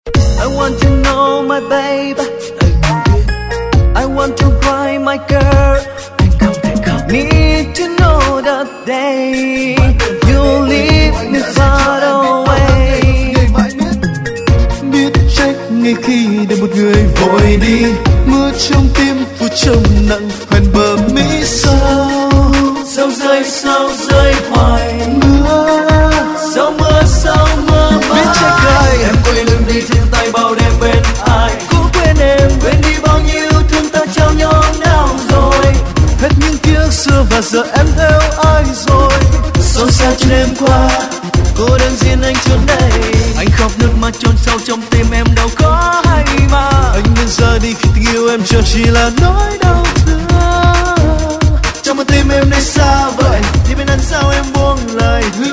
I want to know my baby, I want to cry my girl. Need to know the day you leave me far away. Biết trách ngay khi để một người vội đi, mưa trong tim phủ trầm nặng hoen bờ mi sao. Sao rơi hoài mưa, sao mưa biết trái cay. Em quên đừng đi thiên tay bao đêm bên ai, cũng quên em quên đi bao nhiêu thương ta trao nhau nào rồi. Hết những ký ức xưa và giờ em theo ai rồi. Xôn xao trên đêm qua, cô đơn riêng anh chốn đây. Anh khóc nước mắt chôn sâu trong tim em đâu có hay mà. Anh nên ra đi khi tình yêu em chờ chỉ là nỗi đau thương. Trong một tim em nay xa vời, thì bên anh sao em buông lời hứa.